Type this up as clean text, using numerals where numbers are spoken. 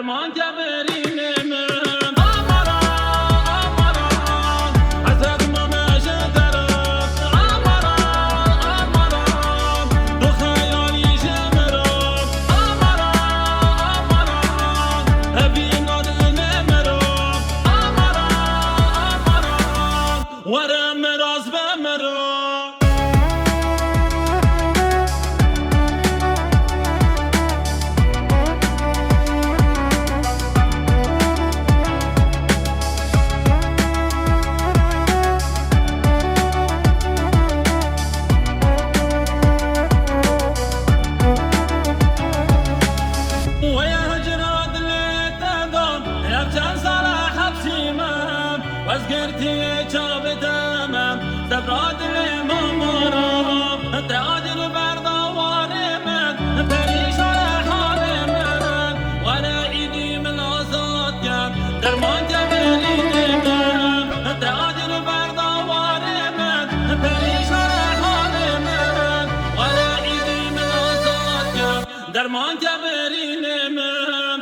درمان کبرینم ورم راز بمرو وزگرتی چاب دمم دبراد مامارم تعادل بردوار من پریشان حال من ولا ایدی من آزاد کم درمان جبرین من تعادل بردوار من پریشان حال من ولا ایدی من آزاد کم درمان جبرین من